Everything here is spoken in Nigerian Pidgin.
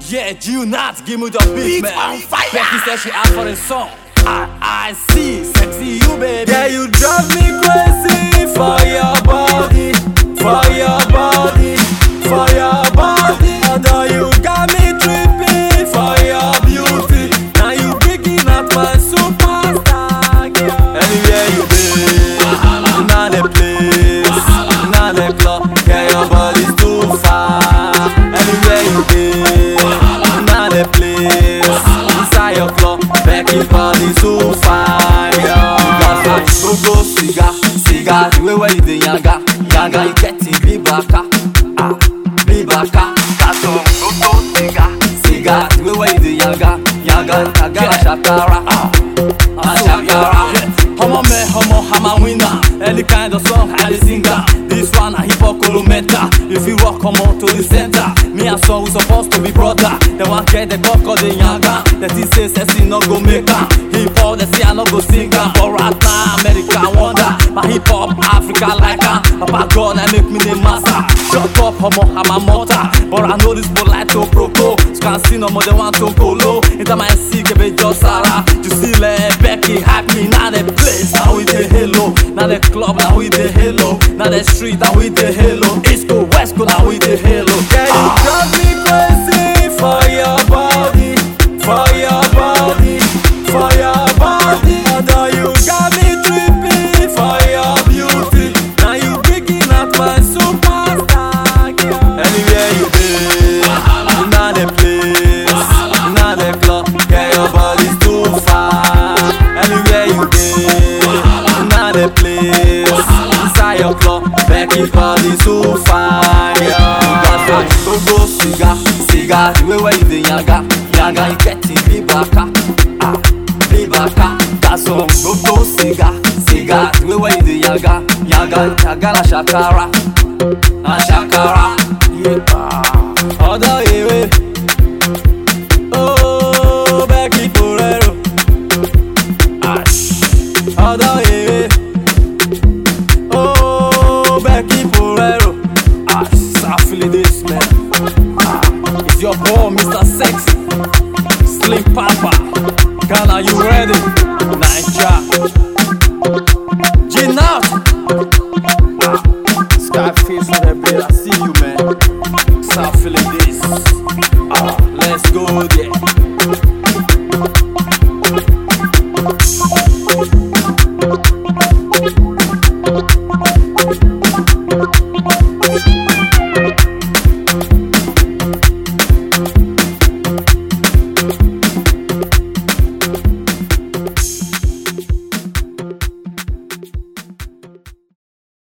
Yeah, you not give me the beat, man. on fire. Becky said she asked for a song. I see, sexy you, baby. Yeah, you drive me crazy for your body, for your body, for your body. Although you got me tripping for your beauty. Now you picking up my superstar, girl. Anywhere you be, not the place, not the club. Yeah, your body's too far. Anywhere you be, not the place, inside your club. Becky body too fine, yo. Go cigar, cigar. The way where you dey yanga, yanga. You get it, be baka, be baka. That's all. Go cigar, cigar. The way where you dey yanga, yanga. Yanga shakara, shakara. Homo me, homo, I'm a winner. Any kind of song, I sing that. This one a hip hop kilometer. If you rock, come on to the center. Me and son, we supposed to be brother. They want get the cock of the yanga. That he say sexy no go make her. Hip hop, they say I no go sing her. But right now, America wonder. My hip hop, Africa like her. Papa God, I make me the master. Shut up, homo, I'm a mortar. But I know this polite to proco. You can't see no more, they want to go low. Into my seat, give it just Sarah. You see, let Becky hype me. Now the place, now we the halo. Now the club, now we the halo. Now the street, now we the halo. East go, west go, now we the halo. Yeah, you drive me crazy for your body, for your body, for your body. Although you got me tripping for your beauty. Now you picking up my superstar, girl. Anywhere you be, not the place, not the club. Yeah, your body's too far. Anywhere you be, not the place, inside your club. Becky body too fine, yo. Go cigar, cigar. The way where you dey yanga, yanga. You get it, be baka, be baka. That's all. Go cigar, cigar. The way where you dey yanga, yanga. Yanga shakara, shakara. Yeah. Other way. Oh, Becky Porero. Other way. Oh, Becky Porero. I feel this, man. It's your boy, Mr. Sexy, Slim Papa. Ghana, you ready? Niger, Gin out. Skyface on the bed. I see you, man. So I feel this. Let's go there.